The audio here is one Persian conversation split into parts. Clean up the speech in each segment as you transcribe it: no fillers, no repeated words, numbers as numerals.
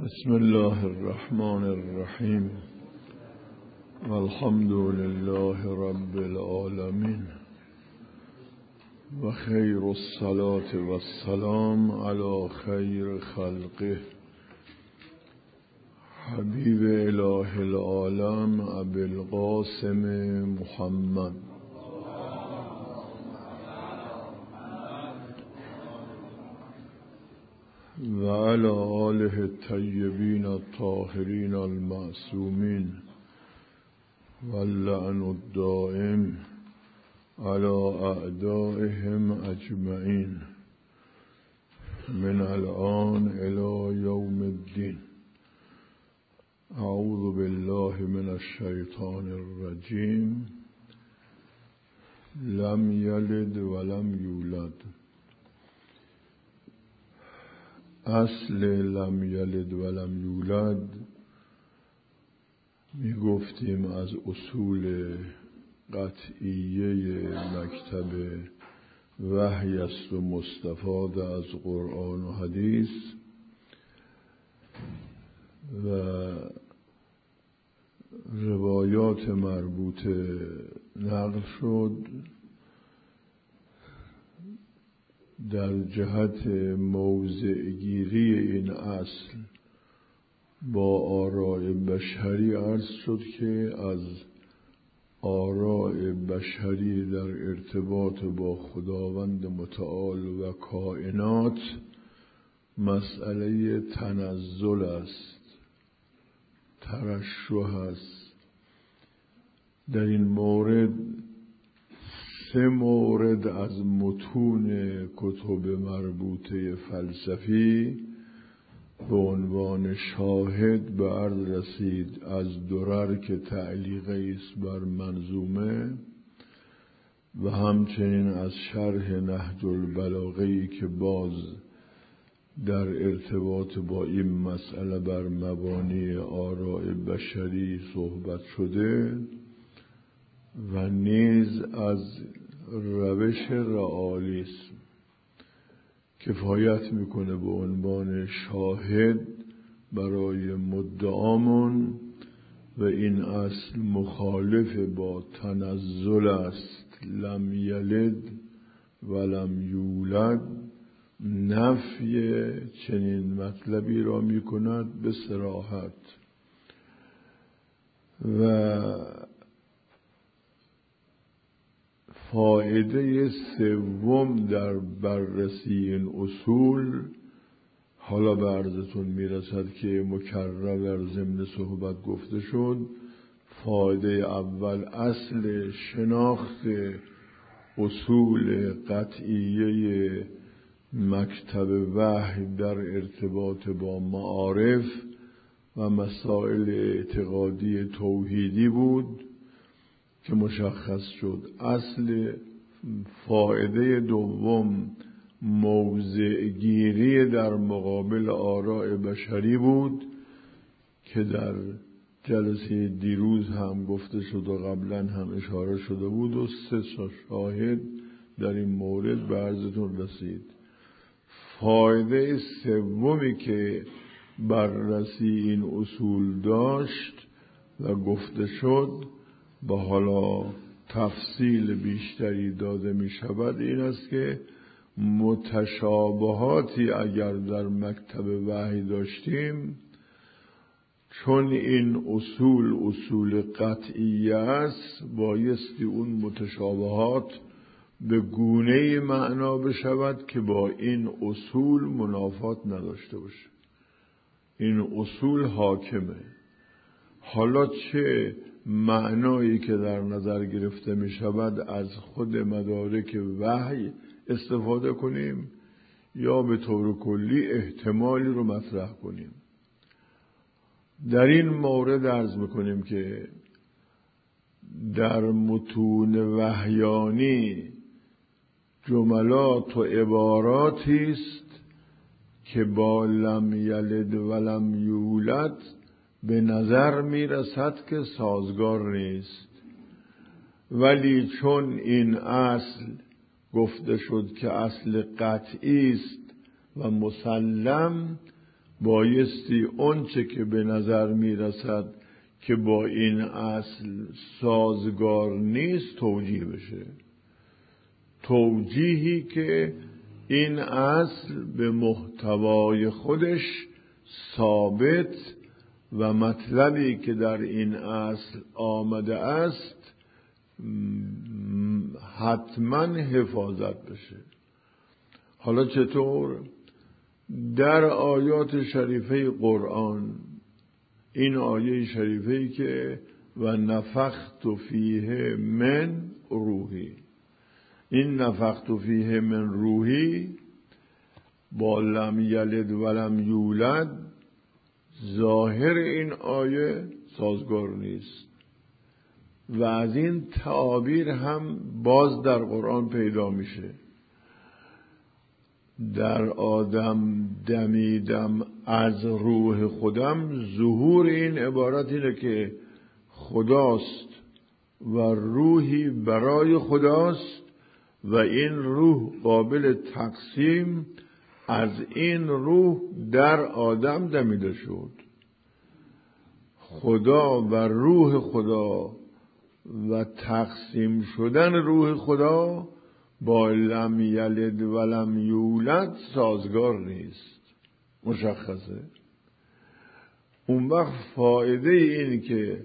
بسم الله الرحمن الرحیم والحمد لله رب العالمین و خیر الصلاة و السلام علی خیر خلقه حبیب اله العالم ابی القاسم محمد و علی آله الطیبین الطاهرین المعصومین واللعن الدائم علی اعدائهم اجمعین من الآن الی یوم الدین. اعوذ بالله من الشیطان الرجیم. لم یلد ولم یولد. اصل لم یلد ولم یولد می گفتیم از اصول قطعیه مکتب وحی است و مستفاد از قرآن و حدیث و روایات مربوطه نقل شد در جهت موضع گیری این اصل با آراء بشری. عرض شد که از آراء بشری در ارتباط با خداوند متعال و کائنات مسئله تنزل است، ترشح است. در این مورد 3 مورد از متون کتب مربوطه فلسفی به عنوان شاهد به عرض رسید. از درر که تعلیقی است بر منظومه و همچنین از شرح نهج البلاغه‌ای که باز در ارتباط با این مسئله بر مبانی آراء بشری صحبت شده و نیز از روش رئالیسم کفایت میکنه به عنوان شاهد برای مدعامون و این اصل مخالف با تنزل است. لم یلد ولم یولد نفی چنین مطلبی را میکند به صراحت. و فایده 3 در بررسی این اصول حالا به عرضتون میرسد که مکرر در ضمن صحبت گفته شد. فایده اول اصل شناخت اصول قطعیه مکتب وحی در ارتباط با معارف و مسائل اعتقادی توحیدی بود که مشخص شد. اصل فایده دوم موضع گیری در مقابل آراء بشری بود که در جلسه دیروز هم گفته شد و قبلا هم اشاره شده بود و 3 شاهد در این مورد به عرضتون رسید. فایده سومی که بررسی این اصول داشت و گفته شد با حالا تفصیل بیشتری داده می شود این است که متشابهاتی اگر در مکتب وحی داشتیم، چون این اصول قطعیه است، بایستی اون متشابهات به گونه‌ای معنا بشود که با این اصول منافات نداشته باشه. این اصول حاکمه. حالا چه معنایی که در نظر گرفته می شود از خود مدارک وحی استفاده کنیم یا به طور کلی احتمالی رو مطرح کنیم. در این مورد عرض میکنیم که در متون وحیانی جملات و عباراتی است که با لم یلد ولم یولد به نظر می رسد که سازگار نیست، ولی چون این اصل گفته شد که اصل قطعی است و مسلم، بایستی اون چه که به نظر میرسد که با این اصل سازگار نیست توجیه بشه، توجیهی که این اصل به محتوای خودش ثابت و مطلبی که در این اصل آمده است حتما حفاظت بشه. حالا چطور؟ در آیات شریفه قرآن، این آیه شریفه‌ای که و نفخت فیه من روحی، این نفخت فیه من روحی با لم یلد ولم یولد ظاهر این آیه سازگار نیست و از این تعابیر هم باز در قرآن پیدا میشه. در آدم دمیدم از روح خودم، ظهور این عبارت اینه که خداست و روحی برای خداست و این روح قابل تقسیم، از این روح در آدم دمیده شد. خدا و روح خدا و تقسیم شدن روح خدا با لم یلد ولم یولد سازگار نیست، مشخصه. اون وقت فایده این که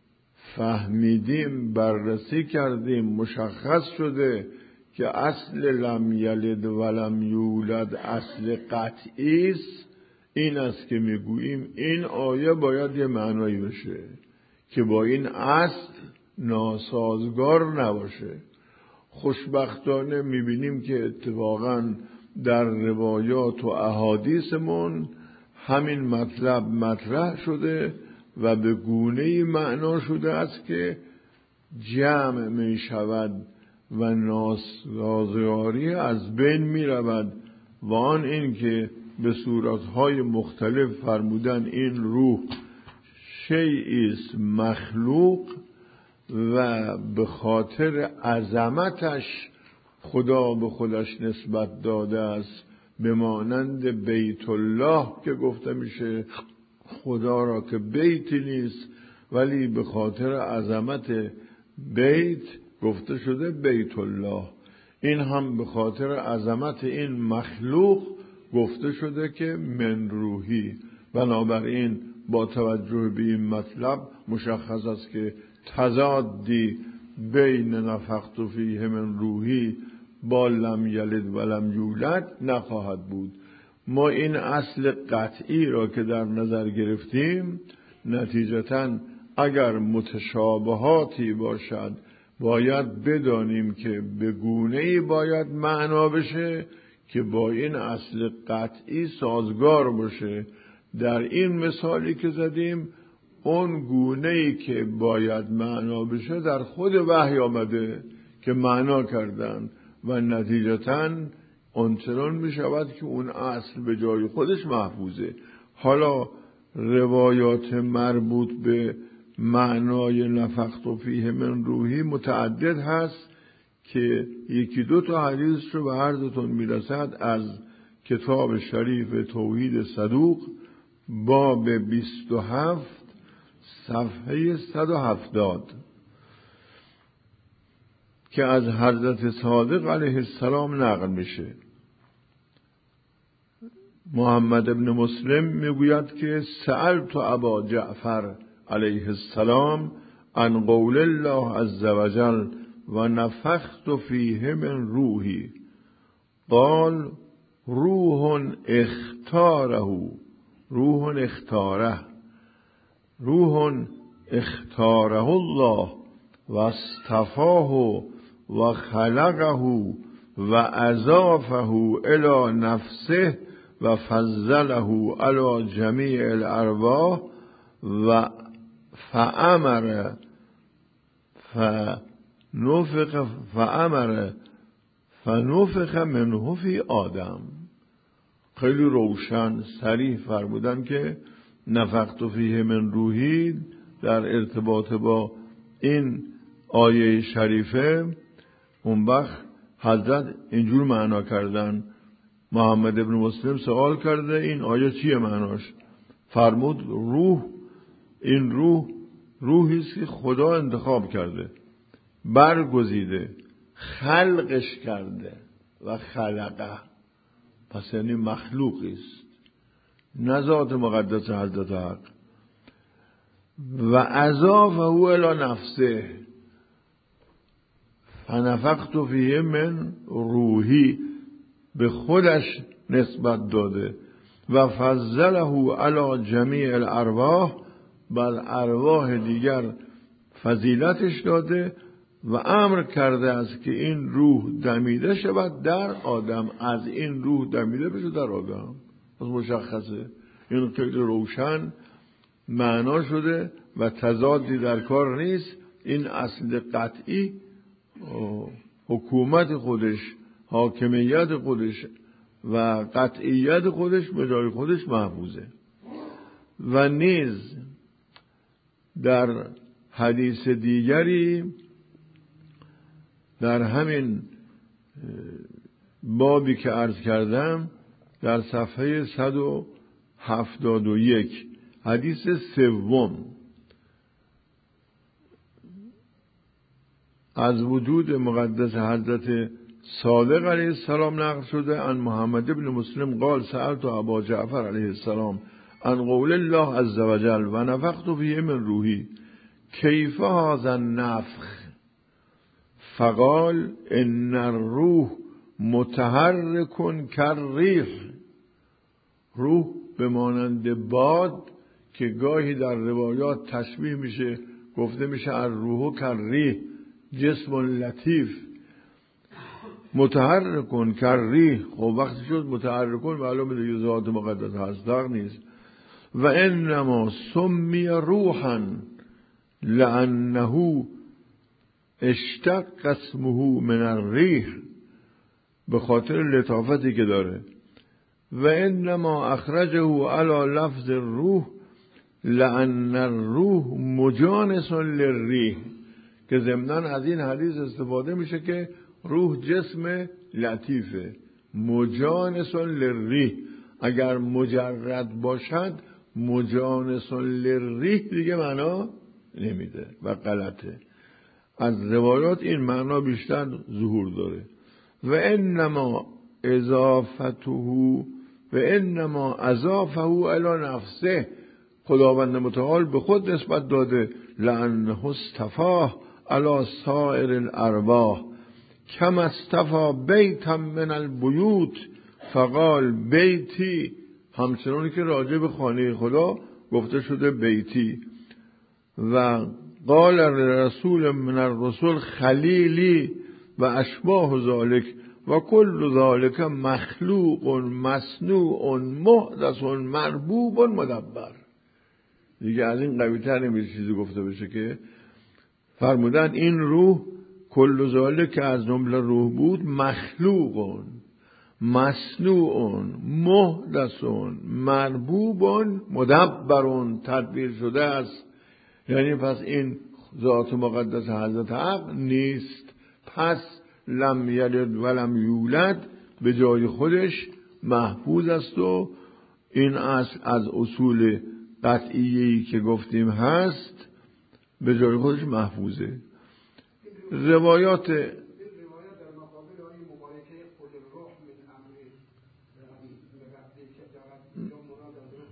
فهمیدیم، بررسی کردیم، مشخص شده که اصل لم یلد ولم یولد اصل قطعی است، این است که میگوییم این آیه باید یه معنایی بشه که با این اصل ناسازگار نباشه. خوشبختانه میبینیم که اتفاقا در روایات و احادیثمون همین مطلب مطرح شده و به گونه‌ای معنا شده است که جمع می شود و ناسازگاری از بین می رود و آن این که به صورتهای مختلف فرمودن این روح شیئی است مخلوق و به خاطر عظمتش خدا به خودش نسبت داده است، به مانند بیت الله که گفته میشه خدا را که بیتی نیست ولی به خاطر عظمت بیت گفته شده بیت الله. این هم به خاطر عظمت این مخلوق گفته شده که من روحی. بنابراین با توجه به این مطلب مشخص است که تضادی بین نفخت فیه من روحی با لم یلد ولم یولد نخواهد بود. ما این اصل قطعی را که در نظر گرفتیم، نتیجتاً اگر متشابهاتی باشد باید بدانیم که به گونه‌ای باید معنا بشه که با این اصل قطعی سازگار باشه. در این مثالی که زدیم اون گونه‌ای که باید معنا بشه در خود وحی آمده که معنا کردن و نتیجتاً آنچنان می شود که اون اصل به جای خودش محفوظه. حالا روایات مربوط به معنای نفخت فیه من روحی متعدد هست که یکی دو تا حدیث رو به هر دوتون می رسد از کتاب شریف توحید صدوق باب 27 صفحه 170 که از حضرت صادق علیه السلام نقل میشه. محمد ابن مسلم میگوید که سألت ابا جعفر علیه السلام عن قول الله عز وجل و نفخت فیه من روحی قال روح اختاره الله و اصطفاه و خلقه و اضافه الى نفسه و فضله علی جمیع الارواح و فنفخ منه فی آدم. خیلی روشن صریح فرمودن که نفخت فیه من روحی در ارتباط با این آیه شریفه اون وقت حضرت اینجور معنا کردن محمد ابن مسلم سوال کرده این آیه چیه معناش؟ فرمود روح، این روحی است که خدا انتخاب کرده، برگزیده، خلقش کرده و خلقه، پس یعنی مخلوقی است، نه ذات مقدس حضرت حق. و اضافه الی نفسه فنفخت فیه من روحی، به خودش نسبت داده و فضله علی جمیع الارواح، بر ارواح دیگر فضیلتش داده و امر کرده است که این روح دمیده شود در آدم، از این روح دمیده بشه در آدم. پس مشخصه، این خیلی روشن معنا شده و تضادی در کار نیست. این اصل قطعی حکومت خودش، حاکمیت خودش و قطعیت خودش به جای خودش محفوظه. و نیز در حدیث دیگری در همین بابی که عرض کردم در صفحه 171 حدیث سوم از وجود مقدس حضرت صادق علیه السلام نقل شده عن محمد ابن مسلم قال سألت ابا جعفر علیه السلام عن قول الله عز وجل و نفخت فیه من روحی کیف هذا النفخ فقال ان الروح متحرک کالریح، روح به مانند باد که گاهی در روایات تشبیه میشه، گفته میشه الروح کالریح، جسم لطیف، متحرک کالریح. خب وقتی شد متحرک معلومه دیگه ذات مقدس هست نیست. و انما سمی روحا لانه اشتق اسمه من الریح، به خاطر لطافتی که داره. و انما اخرجه علی لفظ الروح لان الروح مجانس للریح، که ضمناً از این حدیث استفاده میشه که روح جسم لطیفه، مجانس للریح. اگر مجرد باشد مجانس للریح دیگه معنا نمیده و غلطه. از روایات این معنا بیشتر ظهور داره. و انما اضافه الی نفسه، خداوند متعال به خود نسبت داده لانه اصطفاه علی سائر الارواح کما اصطفى بیتا من البیوت فقال بیتی، همچنانی که راجع به خانه خدا گفته شده بیتی. و قال رسول من الرسول خلیلی و اشباه ذالک و کل ذالک مخلوق مصنوع محدث مربوب مدبر. دیگه از این قوی تر نمیشه چیزی گفته بشه که فرمودن این روح کل ذالک که از جمله روح بود، مخلوق مصنوع محدث مربوب مدبر، تدبیر شده است. یعنی پس این ذات مقدس حضرت حق نیست، پس لم یلد ولم یولد به جای خودش محفوظ است و این اصل از اصول قطعیه‌ای که گفتیم هست به جای خودش محفوظه. روایات در مقابل آیه مبارکه قل الروح من امر ربی که دارد اینجا مراد از روح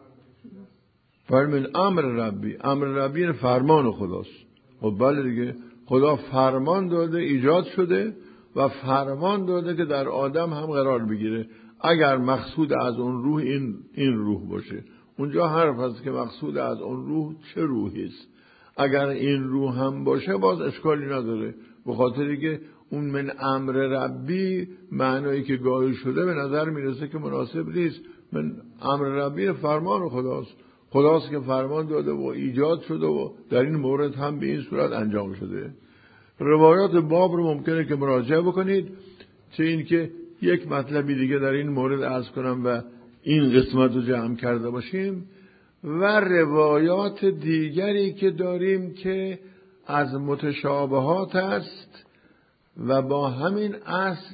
امر رسول است. فرمین امر ربی، امر ربی فرمان خداست. خب بله دیگه، خدا فرمان داده ایجاد شده و فرمان داده که در آدم هم قرار بگیره. اگر مقصود از اون روح این روح باشه، اونجا حرف هست که مقصود از اون روح چه روحی است. اگر این روح هم باشه باز اشکالی نداره، به خاطری که اون من امر ربی معنایی که گاهی شده به نظر میرسه که مناسب نیست. من امر ربی فرمان خداست که فرمان داده و ایجاد شده و در این مورد هم به این صورت انجام شده. روایات باب رو ممکنه که مراجعه بکنید، چه این که یک مطلبی دیگه در این مورد عرض کنم و این قسمت رو جمع کرده باشیم. و روایات دیگری که داریم که از متشابهات است و با همین اصل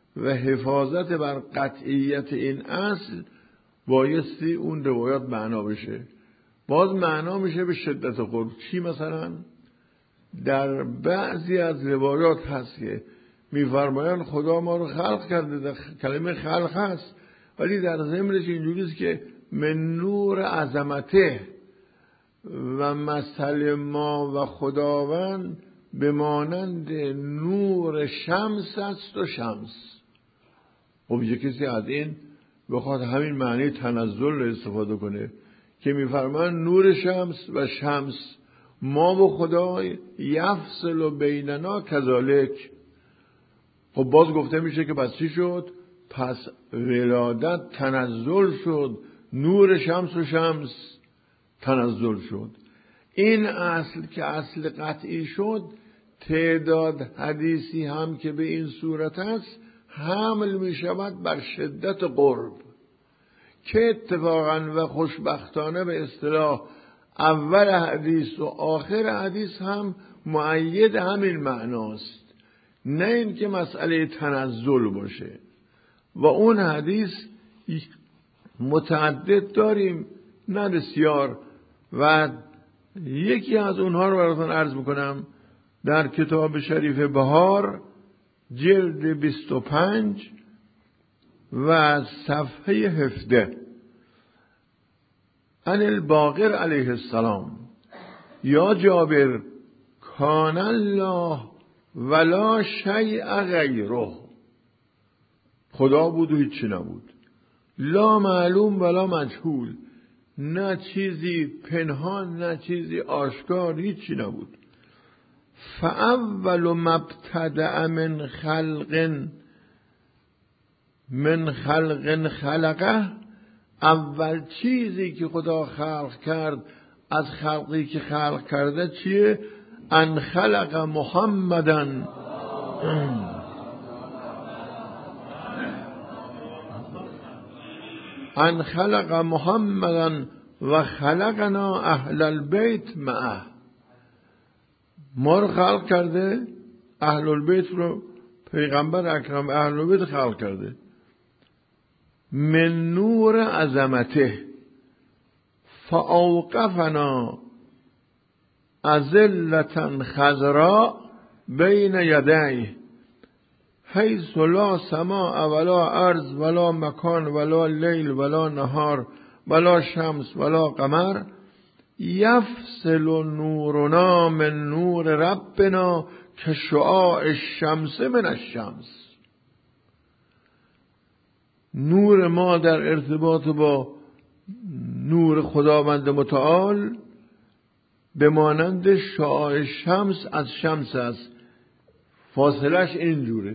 و حفاظت بر قطعیت این اصل بایستی اون روایات معنا بشه. باز معنا میشه به شدت قرب. چی مثلا؟ در بعضی از روایات هست که میفرمایند خدا ما رو خلق کرده، در کلمه خلق هست، ولی در ضمنش اینجوریست که من نور عظمته و مثل ما و خداوند به مانند نور شمس است و شمس. خب یه کسی از این بخواد همین معنی تنزل استفاده کنه که میفرمان نور شمس و شمس ما و خدا یفصل بیننا کذالک. خب باز گفته میشه که پس چی شد؟ پس ولادت تنزل شد، نور شمس و شمس تنزل شد. این اصل که اصل قطعی شد، تعداد حدیثی هم که به این صورت است حمل می شود بر شدت قرب، که اتفاقا و خوشبختانه به اصطلاح اول حدیث و آخر حدیث هم مؤید همین معناست، نه این که مسئله تنزل باشه. و اون حدیث متعدد داریم، نه بسیار، و یکی از اونها رو براتون عرض میکنم. در کتاب شریف بهار جلد 25 و صفحه 17 عن الباقر علیه السلام یا جابر کان الله ولا شیء غیره. خدا بود و هیچی نبود، لا معلوم ولا مجهول، نه چیزی پنهان نه چیزی آشکار، هیچی نبود. فاول مبتدأ من خلق خلقه، اول چیزی که خدا خلق کرد از خلقی که خلق کرده چیه؟ ان خلق محمدن ان خلق محمدن و خلقنا اهل البیت معه. ما رو خلق کرده، اهل البیت رو، پیغمبر اکرم اهل البیت خلق کرده. من نور عظمته فاوقفنا اذلة خضراء بین یدیه حیث لا سماء ولا ارض ولا مکان ولا لیل ولا نهار ولا شمس ولا قمر یفصل نورنا من نور ربنا که شعاع الشمس من الشمس. نور ما در ارتباط با نور خداوند متعال به مانند شعاع شمس از شمس است. فاصلش اینجوره،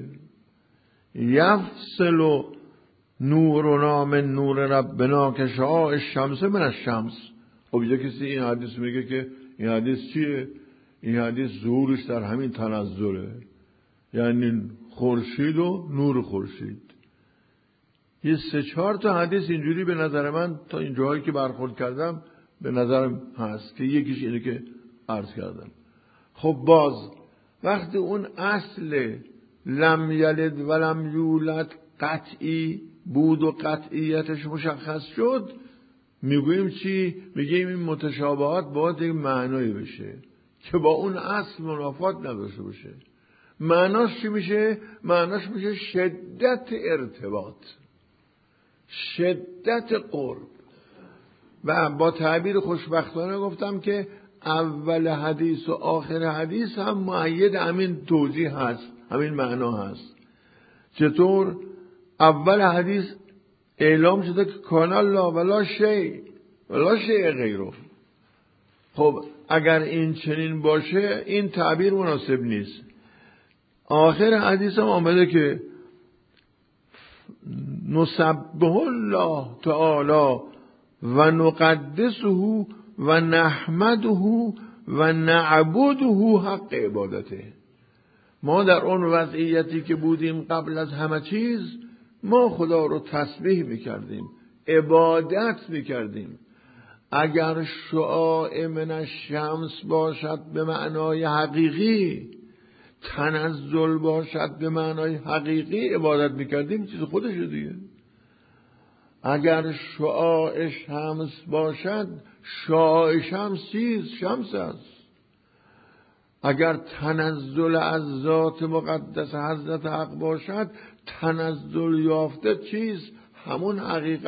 یفصل نورنا من نور ربنا که شعاع الشمس من الشمس. خب یه کسی این حدیث میگه که این حدیث چیه؟ این حدیث ظهورش در همین تنزله، یعنی خورشید و نور خورشید. یه 3-4 تا حدیث اینجوری به نظر من تا این جاهایی که برخورد کردم به نظرم هست که یکیش اینه که عرض کردم. خب باز وقتی اون اصل لم یلد و لم یولد قطعی بود و قطعیتش مشخص شد، میگوییم چی؟ میگیم این متشابهات باید یک معنایی بشه که با اون اصل منافات نداشته باشه. معناش چی میشه؟ معناش میشه شدت ارتباط، شدت قرب. و با تعبیر خوشبختانه گفتم که اول حدیث و آخر حدیث هم مؤید همین توضیح هست، همین معنا هست. چطور؟ اول حدیث اعلام شده که کان الله ولا شیء غیره. خب اگر این چنین باشه این تعبیر مناسب نیست. آخر حدیث هم آمده که نسبح الله تعالی و نقدسه و نحمده و نعبده حق عبادته. ما در اون وضعیتی که بودیم قبل از همه چیز ما خدا رو تسبیح میکردیم، عبادت میکردیم. اگر شعاع من الشمس باشد به معنای حقیقی، تنزل باشد به معنای حقیقی عبادت میکردیم چیز خودشه دیگه. اگر شعاع شمس باشد، شعاع شمس چیز؟ شمس است. اگر تنزل از ذات مقدس حضرت حق باشد، تنزل یافته چیز؟ همون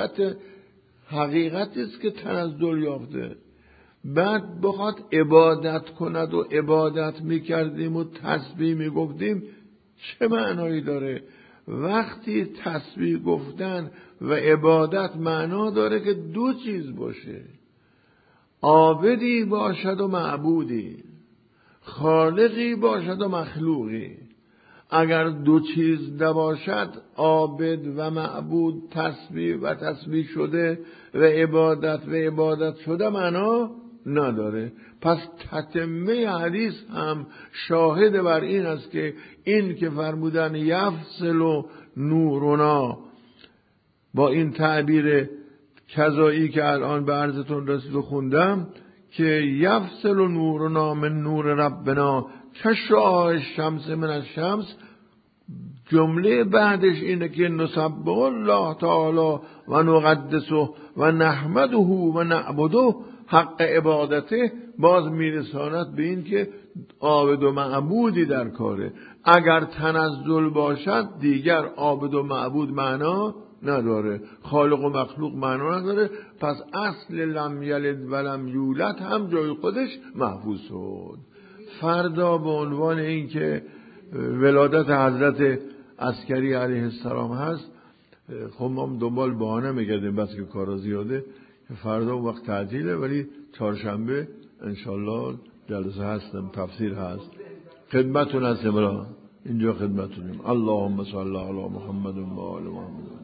حقیقتی است که تنزل یافته. بعد بخواد عبادت کند و عبادت میکردیم و تسبیح میگفتیم، چه معنایی داره؟ وقتی تسبیح گفتن و عبادت معنا داره که دو چیز باشه، عابدی باشد و معبودی، خالقی باشد و مخلوقی. اگر دو چیز نباشد، عابد و معبود، تسبیح و تسبیح شده و عبادت شده معنا نداره. پس تتمه حدیث هم شاهد بر این است که این که فرمودن یفصل نورنا، با این تعبیر کذایی که الان به عرضتون رسید و خوندم که یفصل نورنا من نور ربنا کشعاع الشمس من الشمس، جمله بعدش اینه که نسبح الله تعالی و نقدسه و نحمده و نعبده حق عبادته، باز میرساند به این که عابد و معبودی در کاره. اگر تنزل باشد دیگر عابد و معبود معنا نداره، خالق و مخلوق معنا نداره. پس اصل لم یلد و لم یولد هم جای خودش محفوظ شد. فردا به عنوان این که ولادت حضرت عسکری علیه السلام هست، خب ما دنبال بهانه میگردیم بس که کارا زیاده. فردا وقت تعطیله، ولی چهارشنبه انشالله جلسه هستم، تفسیر هست، خدمتون هستم. اینجا خدمتونیم. اللهم صل علی محمد و آل محمد.